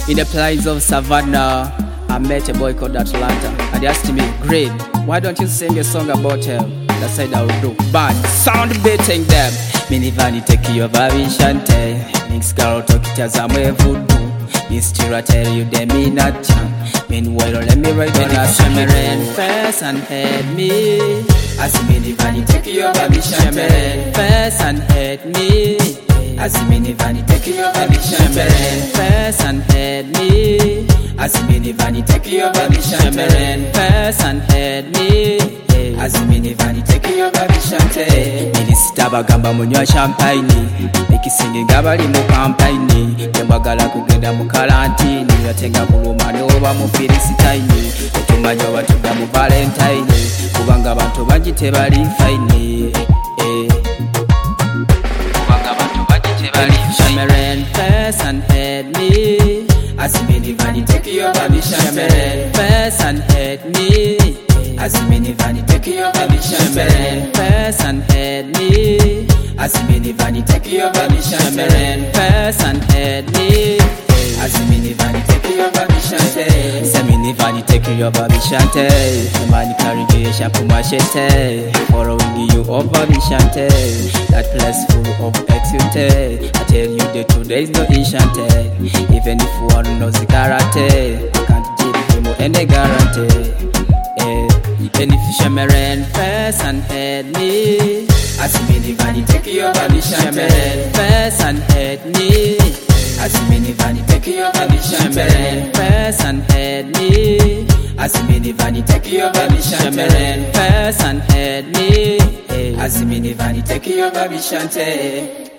In the plains of Savannah, I met a boy called Atlanta, and he asked me, "Great, why don't you sing a song about him?" I said I will do. But sound beating them. Minivani take your baby shante. Mix girl talk it as I'm a voodoo. Mystery tell you they mean not jam. Meanwhile let me ride on a shimmering face and head me. As minivani take your baby shante. Face and head me. As minivani take your baby shante. Face and head me. As minivani take your baby shante. Face and head me. As minivani take your baby shante. Minisita bagamba munywa champagne. Ekisinge ngabali mu campaign. Tembagala kugenda mu karantini. Yatenga kuluma ne oba mu filisitaini. Otumanya batuga mu valentine. Kubanga abantu bangi tebali fine. Kubanga abantu bangi tebali fine. Face and head me. As minivani take your baby shante. Face and head me. As minivani take your baby shante. Face and head me. As minivani take your baby shante. Face and head me. As minivani take your baby shante. Say minivani take your baby shante. The man carry the shampoo machete. Following you over the shante. That place full of exute. I tell you the today is no enchante. Even if one knows the karate, I can't give him any guarantee. Beneficiary face and head me. As minivani take your baby shante. Face and head me. As minivani take your baby shante. Face and head me. As minivani take your baby shante. Face and head me. As minivani take your baby shante.